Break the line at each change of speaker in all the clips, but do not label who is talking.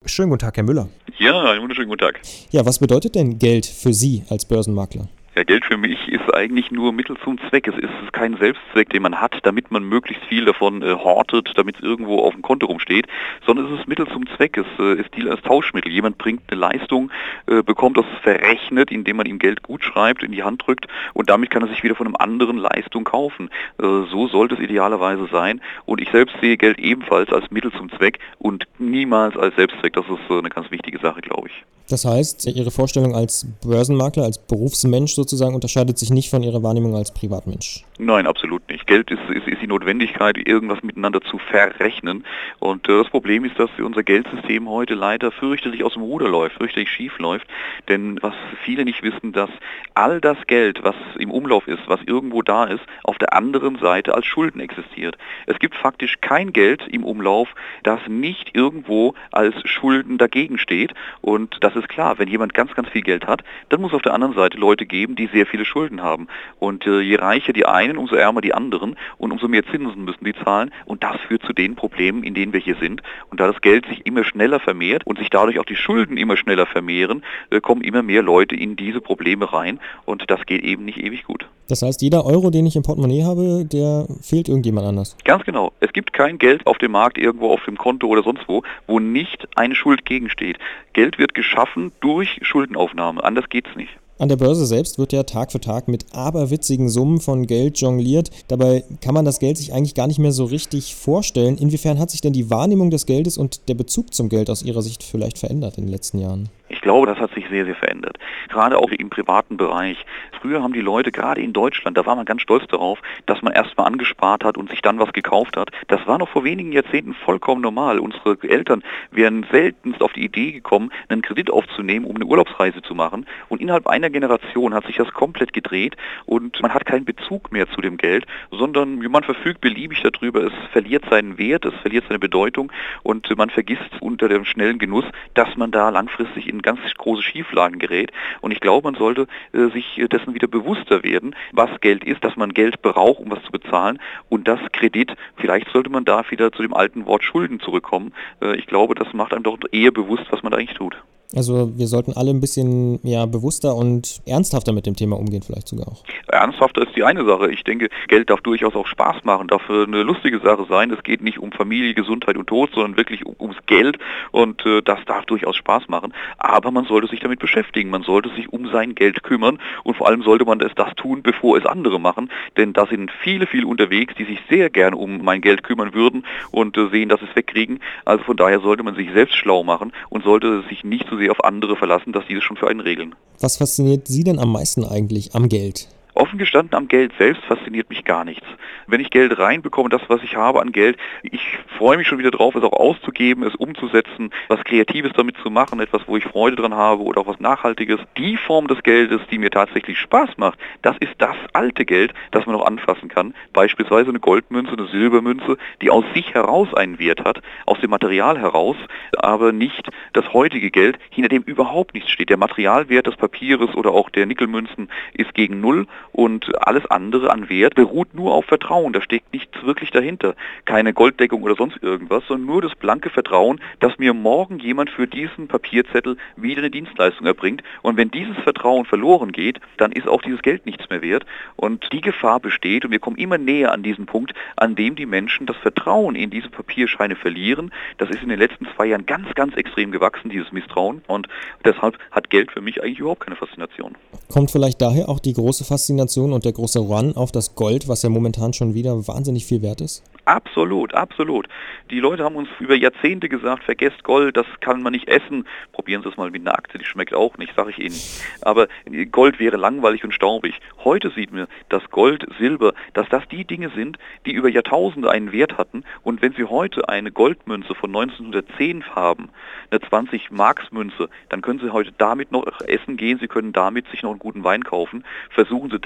Schönen guten Tag, Herr Müller.
Ja, einen wunderschönen guten Tag.
Ja, was bedeutet denn Geld für Sie als Börsenmakler?
Ja, Geld für mich ist eigentlich nur Mittel zum Zweck. Es ist kein Selbstzweck, den man hat, damit man möglichst viel davon hortet, damit es irgendwo auf dem Konto rumsteht, sondern es ist Mittel zum Zweck. Es dient als Tauschmittel. Jemand bringt eine Leistung, bekommt das verrechnet, indem man ihm Geld gutschreibt, in die Hand drückt und damit kann er sich wieder von einem anderen Leistung kaufen. So sollte es idealerweise sein und ich selbst sehe Geld ebenfalls als Mittel zum Zweck und niemals als Selbstzweck. Das ist eine ganz wichtige Sache, glaube ich.
Das heißt, Ihre Vorstellung als Börsenmakler, als Berufsmensch sozusagen, unterscheidet sich nicht von Ihrer Wahrnehmung als Privatmensch?
Nein, absolut nicht. Geld ist die Notwendigkeit, irgendwas miteinander zu verrechnen. Und das Problem ist, dass unser Geldsystem heute leider fürchterlich aus dem Ruder läuft, fürchterlich schief läuft. Denn was viele nicht wissen, dass all das Geld, was im Umlauf ist, was irgendwo da ist, auf der anderen Seite als Schulden existiert. Es gibt faktisch kein Geld im Umlauf, das nicht irgendwo als Schulden dagegen steht. Und das ist klar, wenn jemand ganz, ganz viel Geld hat, dann muss auf der anderen Seite Leute geben, die sehr viele Schulden haben. Und je reicher die einen, umso ärmer die anderen und umso mehr Zinsen müssen die zahlen. Und das führt zu den Problemen, in denen wir hier sind. Und da das Geld sich immer schneller vermehrt und sich dadurch auch die Schulden immer schneller vermehren, kommen immer mehr Leute in diese Probleme rein. Und das geht eben nicht ewig gut.
Das heißt, jeder Euro, den ich im Portemonnaie habe, der fehlt irgendjemand anders?
Ganz genau. Es gibt kein Geld auf dem Markt, irgendwo auf dem Konto oder sonst wo nicht eine Schuld gegensteht. Geld wird geschaffen durch Schuldenaufnahme. Anders geht's nicht.
An der Börse selbst wird ja Tag für Tag mit aberwitzigen Summen von Geld jongliert. Dabei kann man das Geld sich eigentlich gar nicht mehr so richtig vorstellen. Inwiefern hat sich denn die Wahrnehmung des Geldes und der Bezug zum Geld aus Ihrer Sicht vielleicht verändert in den letzten Jahren?
Ich glaube, das hat sich sehr, sehr verändert. Gerade auch im privaten Bereich. Früher haben die Leute, gerade in Deutschland, da war man ganz stolz darauf, dass man erstmal angespart hat und sich dann was gekauft hat. Das war noch vor wenigen Jahrzehnten vollkommen normal. Unsere Eltern wären seltenst auf die Idee gekommen, einen Kredit aufzunehmen, um eine Urlaubsreise zu machen. Und innerhalb einer Generation hat sich das komplett gedreht und man hat keinen Bezug mehr zu dem Geld, sondern man verfügt beliebig darüber. Es verliert seinen Wert, es verliert seine Bedeutung und man vergisst unter dem schnellen Genuss, dass man da langfristig in ganz große Schieflagen gerät. Und ich glaube, man sollte sich dessen wieder bewusster werden, was Geld ist, dass man Geld braucht, um was zu bezahlen und das Kredit. Vielleicht sollte man da wieder zu dem alten Wort Schulden zurückkommen. Ich glaube, das macht einem doch eher bewusst, was man da eigentlich tut.
Also wir sollten alle ein bisschen bewusster und ernsthafter mit dem Thema umgehen, vielleicht sogar auch.
Ernsthafter ist die eine Sache. Ich denke, Geld darf durchaus auch Spaß machen, darf eine lustige Sache sein. Es geht nicht um Familie, Gesundheit und Tod, sondern wirklich ums Geld und das darf durchaus Spaß machen. Aber man sollte sich damit beschäftigen, man sollte sich um sein Geld kümmern und vor allem sollte man das tun, bevor es andere machen. Denn da sind viele unterwegs, die sich sehr gern um mein Geld kümmern würden und sehen, dass sie es wegkriegen. Also von daher sollte man sich selbst schlau machen und sollte sich nicht so sehr auf andere verlassen, dass die das schon für einen regeln.
Was fasziniert Sie denn am meisten eigentlich am Geld?
Offen gestanden, am Geld selbst fasziniert mich gar nichts. Wenn ich Geld reinbekomme, das, was ich habe an Geld, ich freue mich schon wieder drauf, es auch auszugeben, es umzusetzen, was Kreatives damit zu machen, etwas, wo ich Freude dran habe oder auch was Nachhaltiges. Die Form des Geldes, die mir tatsächlich Spaß macht, das ist das alte Geld, das man noch anfassen kann. Beispielsweise eine Goldmünze, eine Silbermünze, die aus sich heraus einen Wert hat, aus dem Material heraus, aber nicht das heutige Geld, hinter dem überhaupt nichts steht. Der Materialwert des Papieres oder auch der Nickelmünzen ist gegen Null. Und alles andere an Wert beruht nur auf Vertrauen. Da steckt nichts wirklich dahinter. Keine Golddeckung oder sonst irgendwas, sondern nur das blanke Vertrauen, dass mir morgen jemand für diesen Papierzettel wieder eine Dienstleistung erbringt. Und wenn dieses Vertrauen verloren geht, dann ist auch dieses Geld nichts mehr wert. Und die Gefahr besteht, und wir kommen immer näher an diesen Punkt, an dem die Menschen das Vertrauen in diese Papierscheine verlieren. Das ist in den letzten 2 Jahren ganz, ganz extrem gewachsen, dieses Misstrauen. Und deshalb hat Geld für mich eigentlich überhaupt keine Faszination.
Kommt vielleicht daher auch die große Faszination und der große Run auf das Gold, was ja momentan schon wieder wahnsinnig viel wert ist?
Absolut, absolut. Die Leute haben uns über Jahrzehnte gesagt, vergesst Gold, das kann man nicht essen. Probieren Sie es mal mit einer Aktie, die schmeckt auch nicht, sage ich Ihnen. Aber Gold wäre langweilig und staubig. Heute sieht man, dass Gold, Silber, dass das die Dinge sind, die über Jahrtausende einen Wert hatten. Und wenn Sie heute eine Goldmünze von 1910 haben, eine 20-Marks-Münze, dann können Sie heute damit noch essen gehen, Sie können damit sich noch einen guten Wein kaufen. Versuchen Sie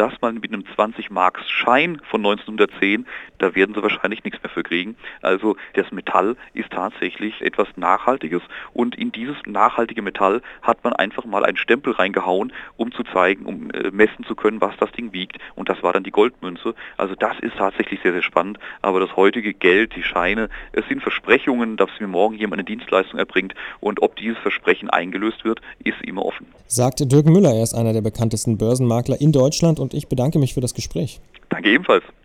das mal mit einem 20-Marks-Schein von 1910, da werden Sie wahrscheinlich nichts mehr für kriegen. Also das Metall ist tatsächlich etwas Nachhaltiges und in dieses nachhaltige Metall hat man einfach mal einen Stempel reingehauen, um zu zeigen, um messen zu können, was das Ding wiegt, und das war dann die Goldmünze. Also das ist tatsächlich sehr, sehr spannend, aber das heutige Geld, die Scheine, es sind Versprechungen, dass mir morgen jemand eine Dienstleistung erbringt, und ob dieses Versprechen eingelöst wird, ist immer offen.
Sagt Dirk Müller, er ist einer der bekanntesten Börsenmakler in Deutschland, und ich bedanke mich für das Gespräch.
Danke ebenfalls.